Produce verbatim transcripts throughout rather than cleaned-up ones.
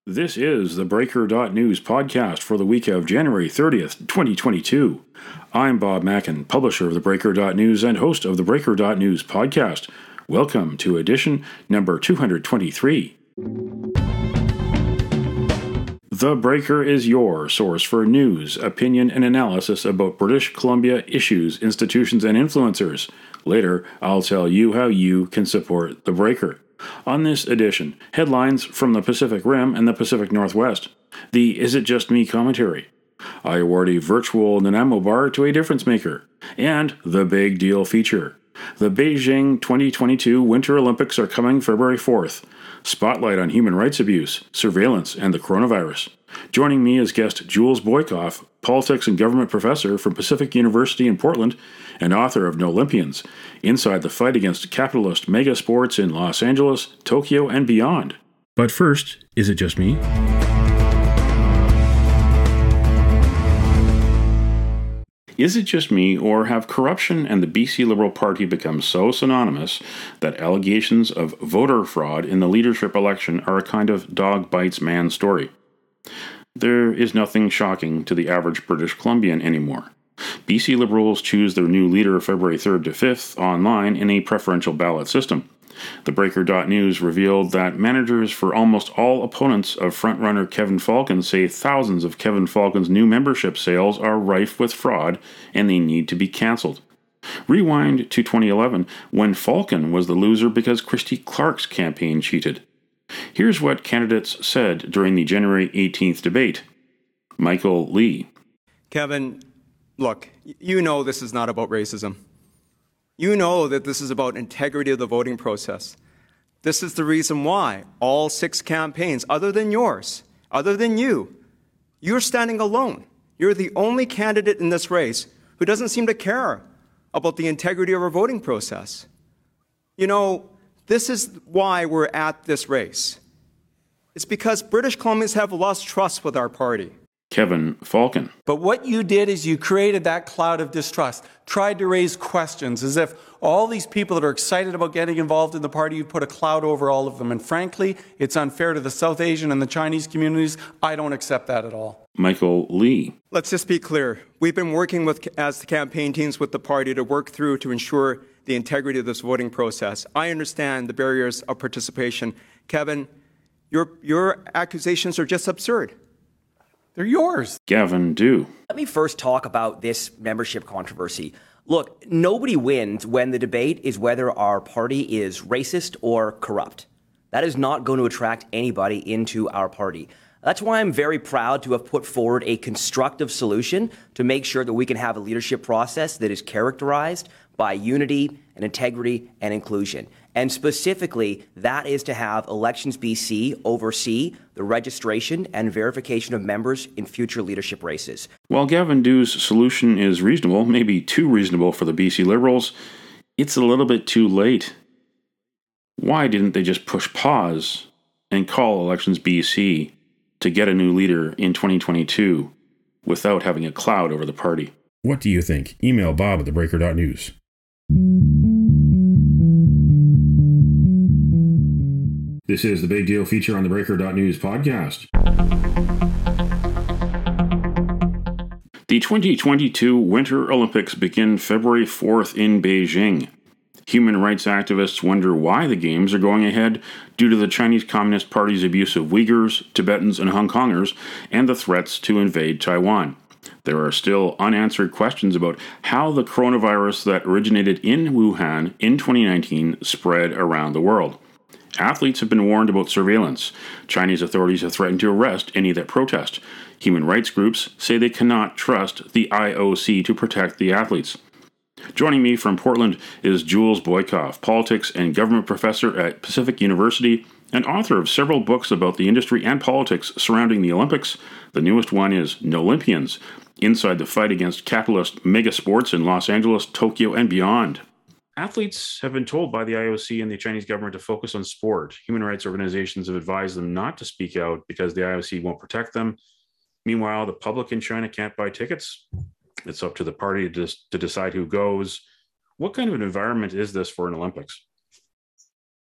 This is the Breaker dot News podcast for the week of January thirtieth, twenty twenty-two. I'm Bob Mackin, publisher of the Breaker dot News and host of the Breaker dot News podcast. Welcome to edition number two hundred twenty-three. The Breaker is your source for news, opinion, and analysis about British Columbia issues, institutions, and influencers. Later, I'll tell you how you can support The Breaker. On this edition, headlines from the Pacific Rim and the Pacific Northwest, the Is It Just Me commentary, I award a virtual Nanaimo bar to a difference maker, and the Big Deal feature. The Beijing twenty twenty-two Winter Olympics are coming February fourth. Spotlight on human rights abuse, surveillance, and the coronavirus. Joining me is guest Jules Boykoff, politics and government professor from Pacific University in Portland and author of Nolympians, Inside the Fight Against Capitalist Mega Sports in Los Angeles, Tokyo, and Beyond. But first, is it just me? Is it just me, or have corruption and the B C Liberal Party become so synonymous that allegations of voter fraud in the leadership election are a kind of dog bites man story? There is nothing shocking to the average British Columbian anymore. B C Liberals choose their new leader February third to fifth online in a preferential ballot system. The Breaker dot News revealed that managers for almost all opponents of frontrunner Kevin Falcon say thousands of Kevin Falcon's new membership sales are rife with fraud and they need to be cancelled. Rewind to twenty eleven, when Falcon was the loser because Christy Clark's campaign cheated. Here's what candidates said during the January eighteenth debate. Michael Lee. Kevin, look, you know this is not about racism. You know that this is about integrity of the voting process. This is the reason why all six campaigns, other than yours, other than you, you're standing alone. You're the only candidate in this race who doesn't seem to care about the integrity of our voting process. You know, this is why we're at this race. It's because British Columbians have lost trust with our party. Kevin Falcon. But what you did is you created that cloud of distrust, tried to raise questions as if all these people that are excited about getting involved in the party, you put a cloud over all of them. And frankly, it's unfair to the South Asian and the Chinese communities. I don't accept that at all. Michael Lee. Let's just be clear. We've been working with, as the campaign teams with the party to work through to ensure the integrity of this voting process. I understand the barriers of participation. Kevin, your, your accusations are just absurd. They're yours. Gavin Dew. Let me first talk about this membership controversy. Look, nobody wins when the debate is whether our party is racist or corrupt. That is not going to attract anybody into our party. That's why I'm very proud to have put forward a constructive solution to make sure that we can have a leadership process that is characterized by unity and integrity and inclusion. And specifically, that is to have Elections B C oversee the registration and verification of members in future leadership races. While Gavin Dew's solution is reasonable, maybe too reasonable for the B C Liberals, it's a little bit too late. Why didn't they just push pause and call Elections B C to get a new leader in twenty twenty-two without having a cloud over the party? What do you think? Email Bob at the Breaker dot News. This is the Big Deal feature on the Breaker dot News podcast. The twenty twenty-two Winter Olympics begin February fourth in Beijing. Human rights activists wonder why the Games are going ahead due to the Chinese Communist Party's abuse of Uyghurs, Tibetans, and Hong Kongers, and the threats to invade Taiwan. There are still unanswered questions about how the coronavirus that originated in Wuhan in twenty nineteen spread around the world. Athletes have been warned about surveillance. Chinese authorities have threatened to arrest any that protest. Human rights groups say they cannot trust the I O C to protect the athletes. Joining me from Portland is Jules Boykoff, politics and government professor at Pacific University and author of several books about the industry and politics surrounding the Olympics. The newest one is Nolympians, Inside the Fight Against Capitalist Mega Sports in Los Angeles, Tokyo, and Beyond. Athletes have been told by the I O C and the Chinese government to focus on sport. Human rights organizations have advised them not to speak out because the I O C won't protect them. Meanwhile, the public in China can't buy tickets. It's up to the party to, to decide who goes. What kind of an environment is this for an Olympics?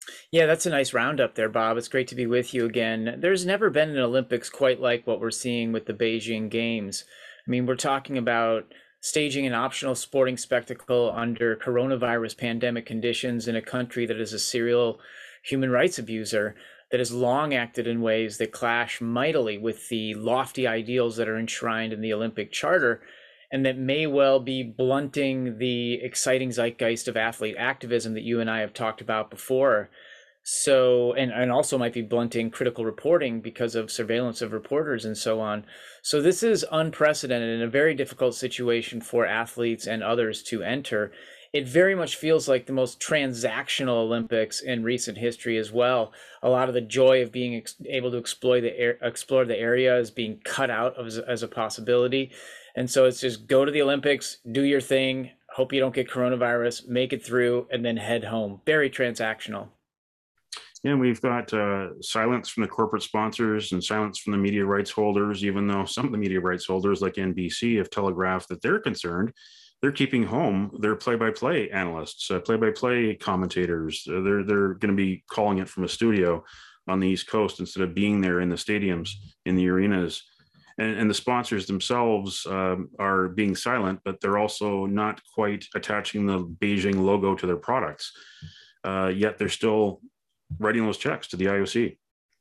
Yeah, that's a nice roundup there, Bob. It's great to be with you again. There's never been an Olympics quite like what we're seeing with the Beijing Games. I mean, we're talking about staging an optional sporting spectacle under coronavirus pandemic conditions in a country that is a serial human rights abuser that has long acted in ways that clash mightily with the lofty ideals that are enshrined in the Olympic Charter, and that may well be blunting the exciting zeitgeist of athlete activism that you and I have talked about before. So, and, and also might be blunting critical reporting because of surveillance of reporters and so on. So this is unprecedented and a very difficult situation for athletes and others to enter. It very much feels like the most transactional Olympics in recent history as well. A lot of the joy of being ex- able to explore the air, explore the area is being cut out as, as a possibility. And so it's just go to the Olympics, do your thing, hope you don't get coronavirus, make it through, and then head home. Very transactional. And we've got uh, silence from the corporate sponsors and silence from the media rights holders, even though some of the media rights holders, like N B C, have telegraphed that they're concerned. They're keeping home their play-by-play analysts, uh, play-by-play commentators. Uh, they're they're going to be calling it from a studio on the East Coast instead of being there in the stadiums, in the arenas. And, and the sponsors themselves um, are being silent, but they're also not quite attaching the Beijing logo to their products. Uh, yet they're still writing those checks to the I O C.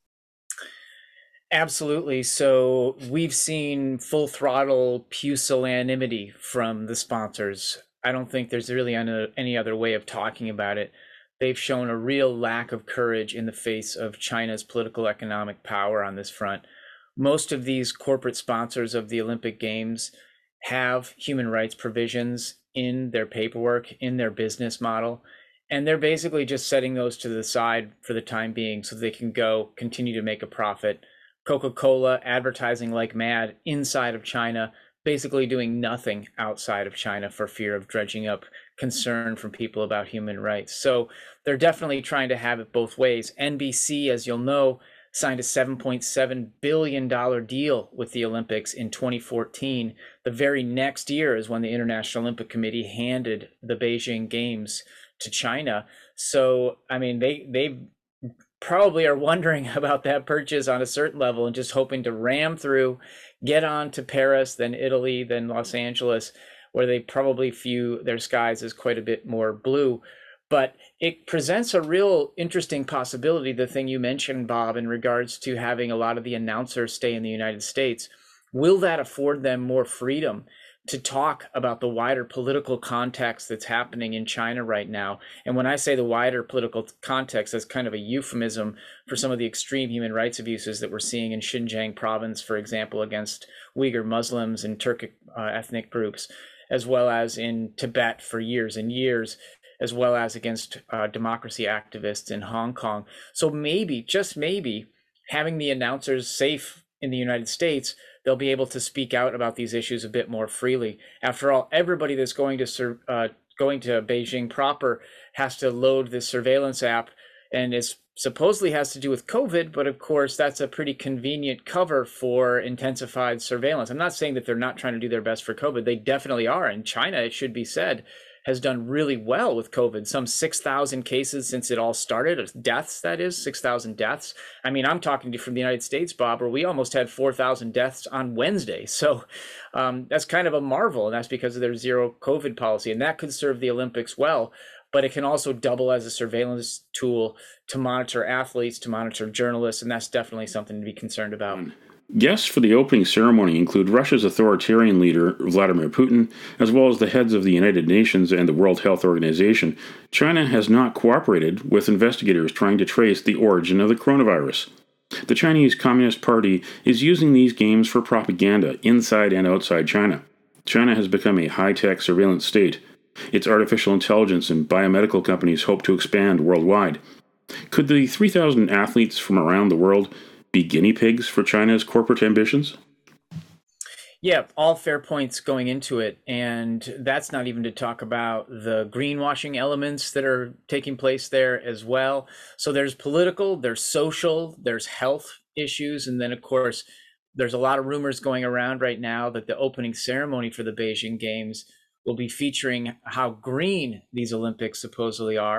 Absolutely. So we've seen full throttle pusillanimity from the sponsors. I don't think there's really any other way of talking about it. They've shown a real lack of courage in the face of China's political economic power on this front. Most of these corporate sponsors of the Olympic Games have human rights provisions in their paperwork, in their business model. And they're basically just setting those to the side for the time being so they can go continue to make a profit. Coca-Cola advertising like mad inside of China, basically doing nothing outside of China for fear of dredging up concern from people about human rights. So they're definitely trying to have it both ways. N B C, as you'll know, signed a seven point seven billion dollars deal with the Olympics in twenty fourteen. The very next year is when the International Olympic Committee handed the Beijing Games to China. So, I mean, they they probably are wondering about that purchase on a certain level and just hoping to ram through, get on to Paris, then Italy, then Los Angeles, where they probably view their skies as quite a bit more blue. But it presents a real interesting possibility, the thing you mentioned, Bob, in regards to having a lot of the announcers stay in the United States. Will that afford them more freedom to talk about the wider political context that's happening in China right now? And when I say the wider political context, that's kind of a euphemism for some of the extreme human rights abuses that we're seeing in Xinjiang province, for example, against Uyghur Muslims and Turkic uh, ethnic groups, as well as in Tibet for years and years, as well as against uh, democracy activists in Hong Kong. So maybe, just maybe, having the announcers safe in the United States, they'll be able to speak out about these issues a bit more freely. After all, everybody that's going to uh, going to Beijing proper has to load this surveillance app, and it supposedly has to do with COVID, but of course that's a pretty convenient cover for intensified surveillance. I'm not saying that they're not trying to do their best for COVID. They definitely are. And China, it should be said, has done really well with COVID. Some six thousand cases since it all started, deaths, that is, six thousand deaths. I mean, I'm talking to you from the United States, Bob, where we almost had four thousand deaths on Wednesday. So um, that's kind of a marvel, and that's because of their zero COVID policy. And that could serve the Olympics well, but it can also double as a surveillance tool to monitor athletes, to monitor journalists, and that's definitely something to be concerned about. Guests for the opening ceremony include Russia's authoritarian leader, Vladimir Putin, as well as the heads of the United Nations and the World Health Organization. China has not cooperated with investigators trying to trace the origin of the coronavirus. The Chinese Communist Party is using these games for propaganda inside and outside China. China has become a high-tech surveillance state. Its artificial intelligence and biomedical companies hope to expand worldwide. Could the three thousand athletes from around the world be guinea pigs for China's corporate ambitions? Yeah, all fair points going into it. And that's not even to talk about the greenwashing elements that are taking place there as well. So there's political, there's social, there's health issues. And then, of course, there's a lot of rumors going around right now that the opening ceremony for the Beijing Games will be featuring how green these Olympics supposedly are,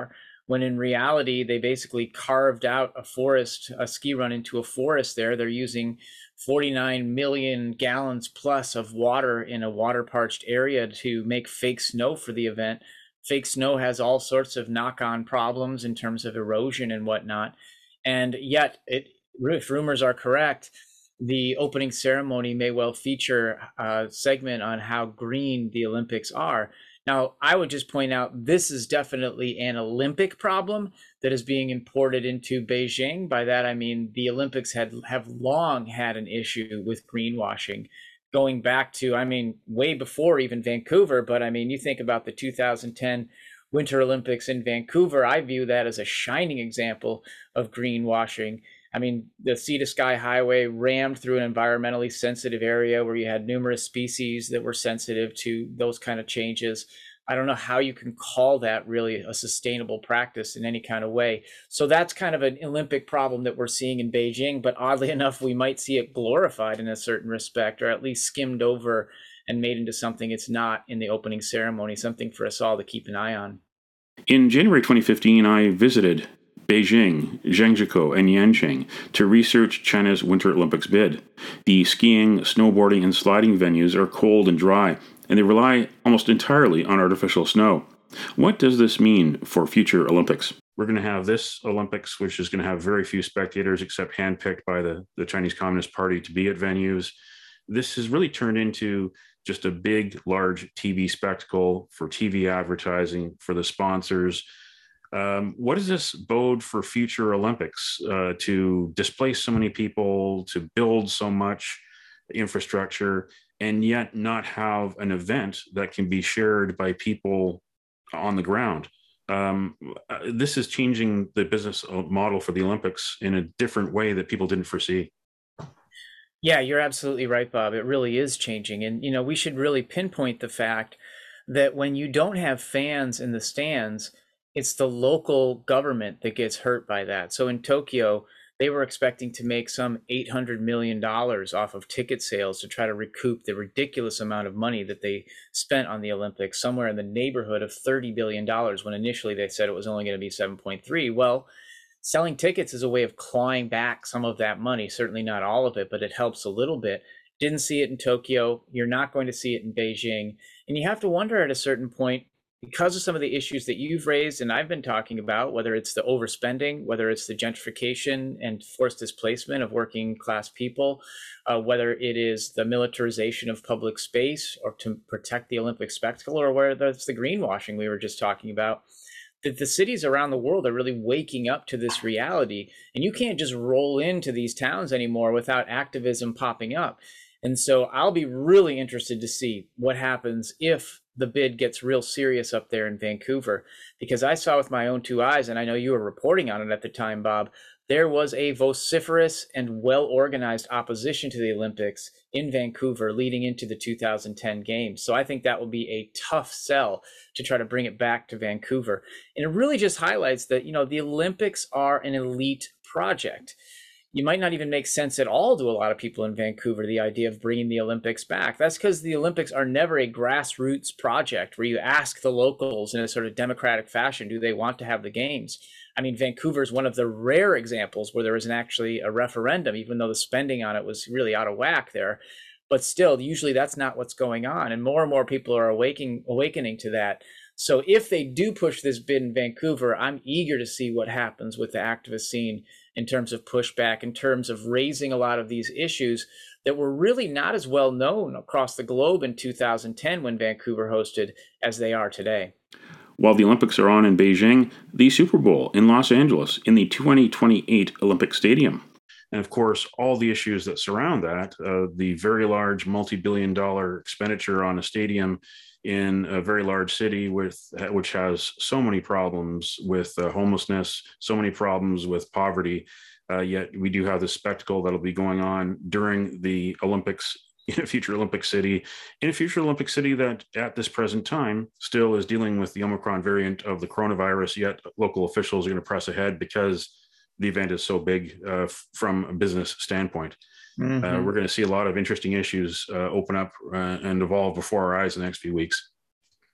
when in reality, they basically carved out a forest, a ski run into a forest there. They're using forty-nine million gallons plus of water in a water parched area to make fake snow for the event. Fake snow has all sorts of knock-on problems in terms of erosion and whatnot. And yet, it, if rumors are correct, the opening ceremony may well feature a segment on how green the Olympics are. Now, I would just point out this is definitely an Olympic problem that is being imported into Beijing. By that, I mean the Olympics had have long had an issue with greenwashing, going back to, I mean, way before even Vancouver. But I mean, you think about the two thousand ten Winter Olympics in Vancouver, I view that as a shining example of greenwashing. I mean, the Sea to Sky Highway rammed through an environmentally sensitive area where you had numerous species that were sensitive to those kind of changes. I don't know how you can call that really a sustainable practice in any kind of way. So that's kind of an Olympic problem that we're seeing in Beijing, but oddly enough, we might see it glorified in a certain respect, or at least skimmed over and made into something it's not in the opening ceremony, something for us all to keep an eye on. In January twenty fifteen, I visited Beijing, Zhangjiakou, and Yancheng to research China's Winter Olympics bid. The skiing, snowboarding, and sliding venues are cold and dry, and they rely almost entirely on artificial snow. What does this mean for future Olympics? We're going to have this Olympics, which is going to have very few spectators except handpicked by the, the Chinese Communist Party to be at venues. This has really turned into just a big, large T V spectacle for T V advertising, for the sponsors. Um, what does this bode for future Olympics, uh, to displace so many people, to build so much infrastructure, and yet not have an event that can be shared by people on the ground? Um, uh, this is changing the business model for the Olympics in a different way that people didn't foresee. Yeah, you're absolutely right, Bob. It really is changing. And, you know, we should really pinpoint the fact that when you don't have fans in the stands, it's the local government that gets hurt by that. So in Tokyo, they were expecting to make some eight hundred million dollars off of ticket sales to try to recoup the ridiculous amount of money that they spent on the Olympics, somewhere in the neighborhood of thirty billion dollars, when initially they said it was only going to be seven point three. Well, selling tickets is a way of clawing back some of that money, certainly not all of it, but it helps a little bit. Didn't see it in Tokyo. You're not going to see it in Beijing. And you have to wonder at a certain point, because of some of the issues that you've raised and I've been talking about, whether it's the overspending, whether it's the gentrification and forced displacement of working class people, uh, whether it is the militarization of public space or to protect the Olympic spectacle, or whether it's the greenwashing we were just talking about, that the cities around the world are really waking up to this reality. And you can't just roll into these towns anymore without activism popping up. And so I'll be really interested to see what happens if the bid gets real serious up there in Vancouver, because I saw with my own two eyes, and I know you were reporting on it at the time, Bob, there was a vociferous and well-organized opposition to the Olympics in Vancouver leading into the two thousand ten games. So I think that will be a tough sell to try to bring it back to Vancouver. And it really just highlights that, you know, the Olympics are an elite project. You might not even make sense at all to a lot of people in Vancouver, the idea of bringing the Olympics back. That's because the Olympics are never a grassroots project where you ask the locals in a sort of democratic fashion, do they want to have the games? I mean, Vancouver is one of the rare examples where there isn't actually a referendum, even though the spending on it was really out of whack there. But still, usually that's not what's going on. And more and more people are awakening, awakening to that. So if they do push this bid in Vancouver, I'm eager to see what happens with the activist scene in terms of pushback, in terms of raising a lot of these issues that were really not as well known across the globe in two thousand ten when Vancouver hosted as they are today. While the Olympics are on in Beijing, the Super Bowl in Los Angeles in the twenty twenty-eight Olympic Stadium. And of course, all the issues that surround that, uh, the very large multi-billion dollar expenditure on a stadium in a very large city with which has so many problems with uh, homelessness, so many problems with poverty. Uh, yet we do have this spectacle that'll be going on during the Olympics in a future Olympic city, in a future Olympic city that at this present time still is dealing with the Omicron variant of the coronavirus, yet local officials are going to press ahead because the event is so big uh, from a business standpoint. Mm-hmm. Uh, we're going to see a lot of interesting issues uh, open up uh, and evolve before our eyes in the next few weeks.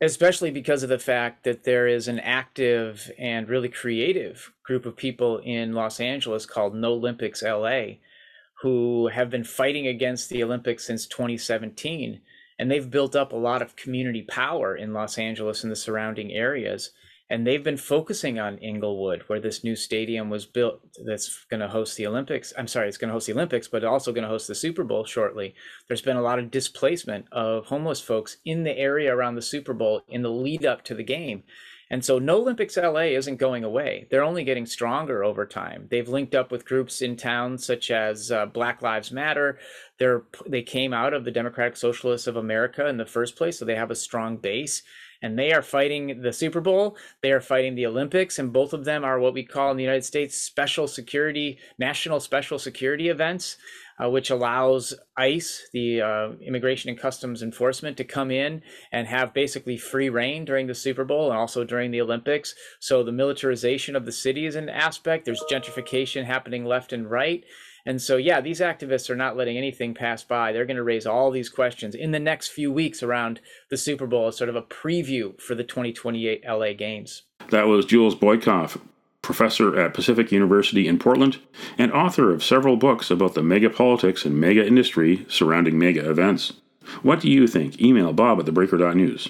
especially because of the fact that there is an active and really creative group of people in Los Angeles called No Olympics L A, who have been fighting against the Olympics since twenty seventeen. And they've built up a lot of community power in Los Angeles and the surrounding areas. And they've been focusing on Inglewood, where this new stadium was built that's going to host the Olympics. I'm sorry, it's going to host the Olympics, but also going to host the Super Bowl shortly. There's been a lot of displacement of homeless folks in the area around the Super Bowl in the lead up to the game. And so No Olympics L A isn't going away. They're only getting stronger over time. They've linked up with groups in town such as uh, Black Lives Matter. They're, they came out of the Democratic Socialists of America in the first place, so they have a strong base. And they are fighting the Super Bowl, they are fighting the Olympics, and both of them are what we call in the United States special security, national special security events, uh, which allows ICE, the uh, Immigration and Customs Enforcement, to come in and have basically free reign during the Super Bowl and also during the Olympics. So the militarization of the city is an aspect. There's gentrification happening left and right. And so, yeah, these activists are not letting anything pass by. They're going to raise all these questions in the next few weeks around the Super Bowl as sort of a preview for the twenty twenty-eight L A Games. That was Jules Boykoff, professor at Pacific University in Portland and author of several books about the mega politics and mega industry surrounding mega events. What do you think? Email Bob at the breaker dot news.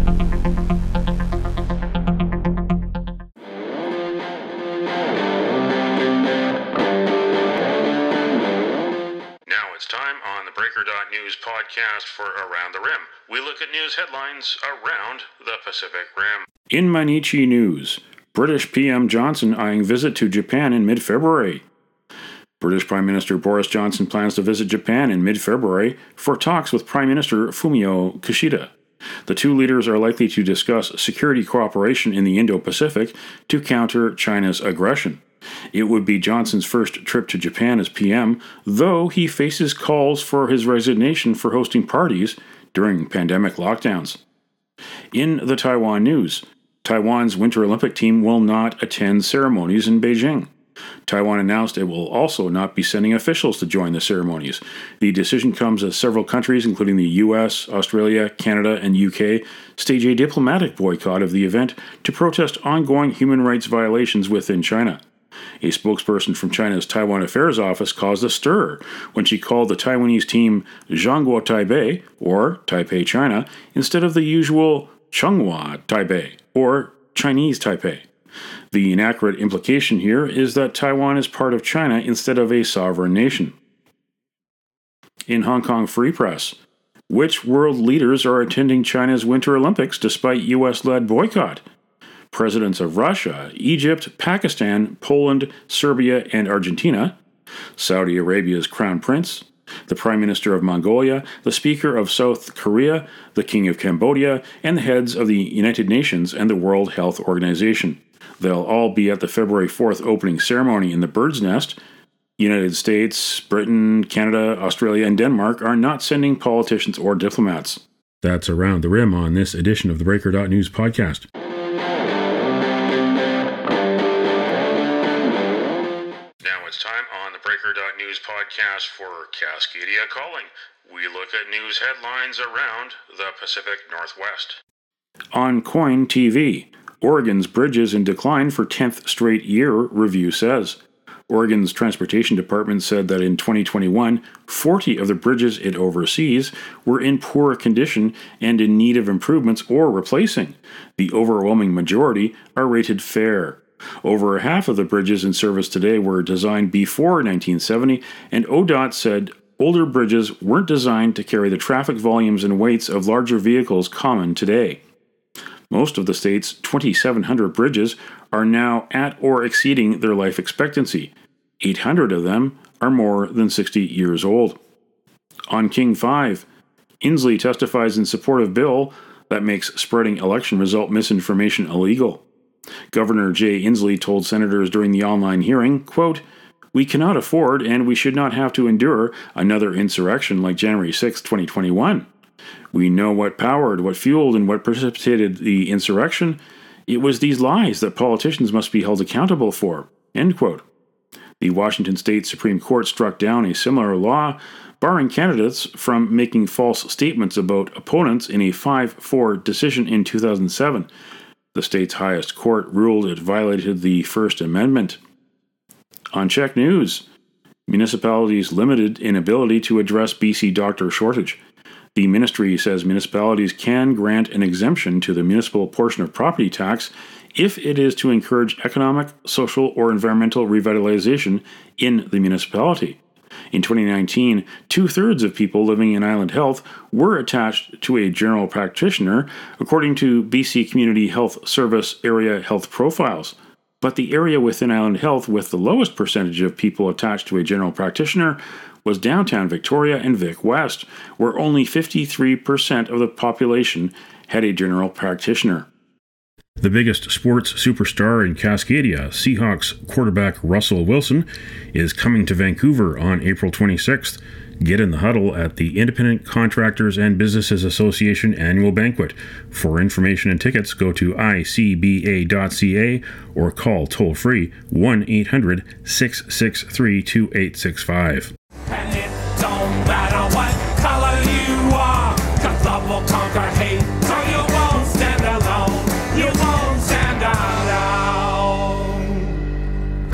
Breaker dot news podcast for Around the Rim. We look at news headlines around the Pacific Rim. In Mainichi news, British P M Johnson eyeing visit to Japan in mid-February. British Prime Minister Boris Johnson plans to visit Japan in mid-February for talks with Prime Minister Fumio Kishida. The two leaders are likely to discuss security cooperation in the Indo-Pacific to counter China's aggression. It would be Johnson's first trip to Japan as P M, though he faces calls for his resignation for hosting parties during pandemic lockdowns. In the Taiwan news, Taiwan's Winter Olympic team will not attend ceremonies in Beijing. Taiwan announced it will also not be sending officials to join the ceremonies. The decision comes as several countries, including the U S, Australia, Canada, and U K, stage a diplomatic boycott of the event to protest ongoing human rights violations within China. A spokesperson from China's Taiwan Affairs Office caused a stir when she called the Taiwanese team Zhangguo Taipei, or Taipei China, instead of the usual Changhua Taipei, or Chinese Taipei. The inaccurate implication here is that Taiwan is part of China instead of a sovereign nation. In Hong Kong Free Press, which world leaders are attending China's Winter Olympics despite U S-led boycott? Presidents of Russia, Egypt, Pakistan, Poland, Serbia, and Argentina, Saudi Arabia's Crown Prince, the Prime Minister of Mongolia, the Speaker of South Korea, the King of Cambodia, and the heads of the United Nations and the World Health Organization. They'll all be at the February fourth opening ceremony in the Bird's Nest. United States, Britain, Canada, Australia, and Denmark are not sending politicians or diplomats. That's Around the Rim on this edition of the Breaker dot news podcast. It's time on the Breaker dot news podcast for Cascadia Calling. We look at news headlines around the Pacific Northwest. On Coin T V, Oregon's bridges in decline for tenth straight year, review says. Oregon's Transportation Department said that in twenty twenty-one, forty of the bridges it oversees were in poor condition and in need of improvements or replacing. The overwhelming majority are rated fair. Over half of the bridges in service today were designed before nineteen seventy, and O D O T said older bridges weren't designed to carry the traffic volumes and weights of larger vehicles common today. Most of the state's twenty-seven hundred bridges are now at or exceeding their life expectancy. eight hundred of them are more than sixty years old. On King five, Inslee testifies in support of bill that makes spreading election result misinformation illegal. Governor Jay Inslee told senators during the online hearing, quote, "We cannot afford and we should not have to endure another insurrection like January sixth, twenty twenty-one. We know what powered, what fueled, and what precipitated the insurrection. It was these lies that politicians must be held accountable for." End quote. The Washington State Supreme Court struck down a similar law, barring candidates from making false statements about opponents in a five four decision in two thousand seven. The state's highest court ruled it violated the First Amendment. On Check News, municipalities' limited inability to address B C doctor shortage. The ministry says municipalities can grant an exemption to the municipal portion of property tax if it is to encourage economic, social, or environmental revitalization in the municipality. In twenty nineteen, two-thirds of people living in Island Health were attached to a general practitioner, according to B C Community Health Service Area Health Profiles. But the area within Island Health with the lowest percentage of people attached to a general practitioner was downtown Victoria and Vic West, where only fifty-three percent of the population had a general practitioner. The biggest sports superstar in Cascadia, Seahawks quarterback Russell Wilson, is coming to Vancouver on April twenty-sixth. Get in the huddle at the Independent Contractors and Businesses Association annual banquet. For information and tickets, go to I C B A dot C A or call toll-free one eight hundred six six three two eight six five. And it don't matter what color you are, 'cause love will conquer hate, so you won't stand alone. You won't stand alone.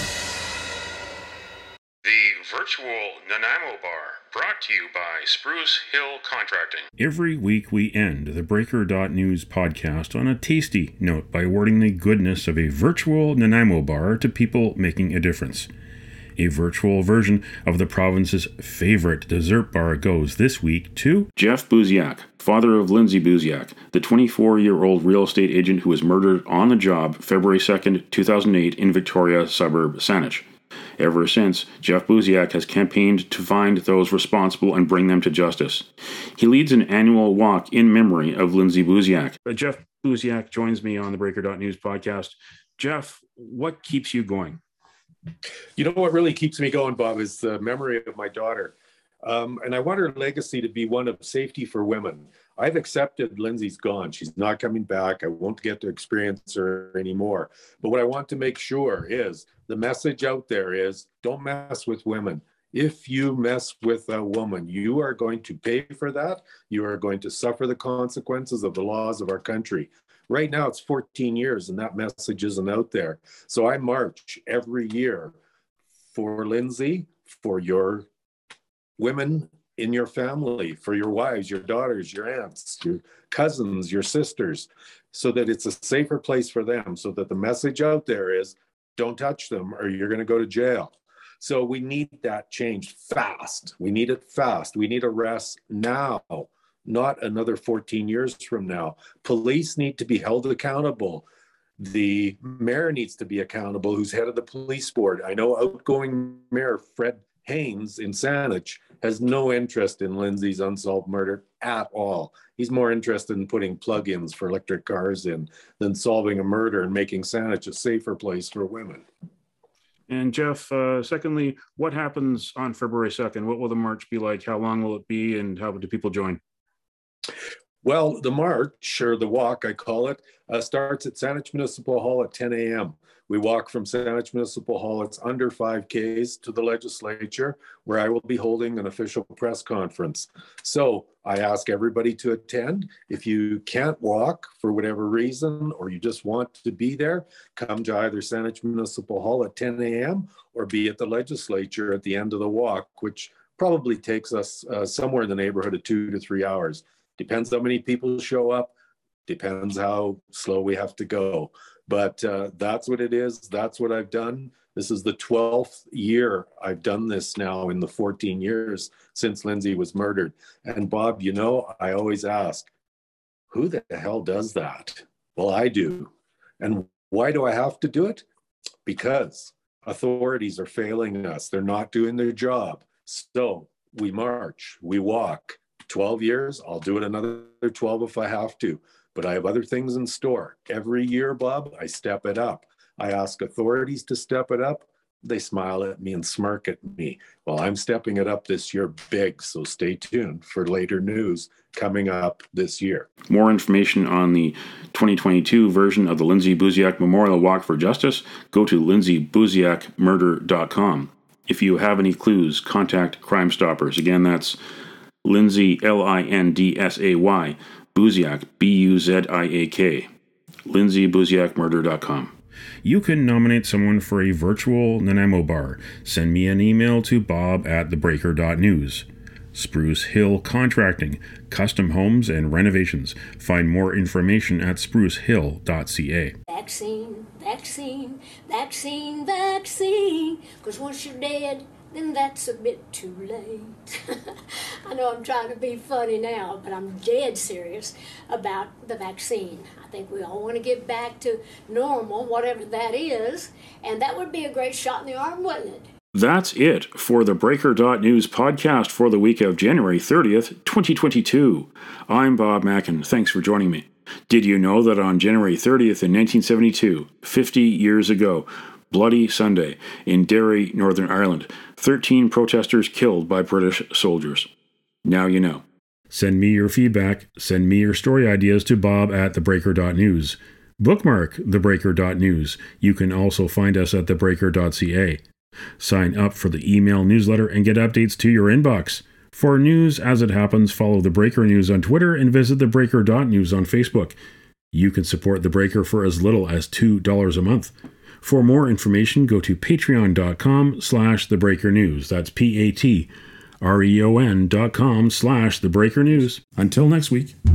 The virtual Nanaimo Bar, brought to you by Spruce Hill Contracting. Every week we end the Breaker dot News podcast on a tasty note by awarding the goodness of a virtual Nanaimo Bar to people making a difference. A virtual version of the province's favorite dessert bar goes this week to Jeff Buziak, father of Lindsay Buziak, the twenty-four-year-old real estate agent who was murdered on the job February second, two thousand eight in Victoria suburb Saanich. Ever since, Jeff Buziak has campaigned to find those responsible and bring them to justice. He leads an annual walk in memory of Lindsay Buziak. Uh, Jeff Buziak joins me on the Breaker dot News podcast. Jeff, what keeps you going? You know what really keeps me going, Bob, is the memory of my daughter. Um, and I want her legacy to be one of safety for women. I've accepted Lindsay's gone. She's not coming back. I won't get to experience her anymore. But what I want to make sure is the message out there is don't mess with women. If you mess with a woman, you are going to pay for that. You are going to suffer the consequences of the laws of our country. Right now, it's fourteen years, and that message isn't out there. So I march every year for Lindsay, for your women in your family, for your wives, your daughters, your aunts, your cousins, your sisters, so that it's a safer place for them, so that the message out there is don't touch them or you're going to go to jail. So we need that change fast. We need it fast. We need arrests now. Not another fourteen years from now. Police need to be held accountable. The mayor needs to be accountable, who's head of the police board. I know outgoing Mayor Fred Haynes in Saanich has no interest in Lindsay's unsolved murder at all. He's more interested in putting plug-ins for electric cars in than solving a murder and making Saanich a safer place for women. And Jeff, uh, secondly, what happens on February second? What will the march be like? How long will it be? And how do people join? Well, the march, or the walk, I call it, uh, starts at Saanich Municipal Hall at ten a.m. We walk from Saanich Municipal Hall, it's under five Ks, to the legislature, where I will be holding an official press conference. So I ask everybody to attend. If you can't walk for whatever reason, or you just want to be there, come to either Saanich Municipal Hall at ten a.m. or be at the legislature at the end of the walk, which probably takes us uh, somewhere in the neighborhood of two to three hours. Depends how many people show up, depends how slow we have to go. But uh, that's what it is. That's what I've done. This is the twelfth year I've done this now in the fourteen years since Lindsay was murdered. And Bob, you know, I always ask, who the hell does that? Well, I do. And why do I have to do it? Because authorities are failing us. They're not doing their job. So we march, we walk. twelve years, I'll do it another twelve if I have to. But I have other things in store. Every year, Bob, I step it up. I ask authorities to step it up. They smile at me and smirk at me. Well, I'm stepping it up this year big, so stay tuned for later news coming up this year. More information on the twenty twenty-two version of the Lindsay Buziak Memorial Walk for Justice, go to lindsay buziak murder dot com. If you have any clues, contact Crime Stoppers. Again, that's Lindsay, L I N D S A Y, Buziak, B U Z I A K, lindsay buziak murder dot com. You can nominate someone for a virtual Nanaimo bar. Send me an email to bob at the breaker dot news. Spruce Hill Contracting, custom homes and renovations. Find more information at spruce hill dot c a. Vaccine, vaccine, vaccine, vaccine. Because once you're dead, then that's a bit too late. I know I'm trying to be funny now, but I'm dead serious about the vaccine. I think we all want to get back to normal, whatever that is, and that would be a great shot in the arm, wouldn't it? That's it for the breaker dot news podcast for the week of January thirtieth, twenty twenty-two. I'm Bob Mackin. Thanks for joining me. Did you know that on January thirtieth in nineteen seventy-two, fifty years ago, Bloody Sunday, in Derry, Northern Ireland, thirteen protesters killed by British soldiers? Now you know. Send me your feedback. Send me your story ideas to bob at the breaker dot news. Bookmark the breaker dot news. You can also find us at the breaker dot c a. Sign up for the email newsletter and get updates to your inbox. For news as it happens, follow The Breaker News on Twitter and visit the breaker dot news on Facebook. You can support The Breaker for as little as two dollars a month. For more information, go to patreon dot com slash the breaker news. That's P A T R E O N dot com slash the breaker news. Until next week.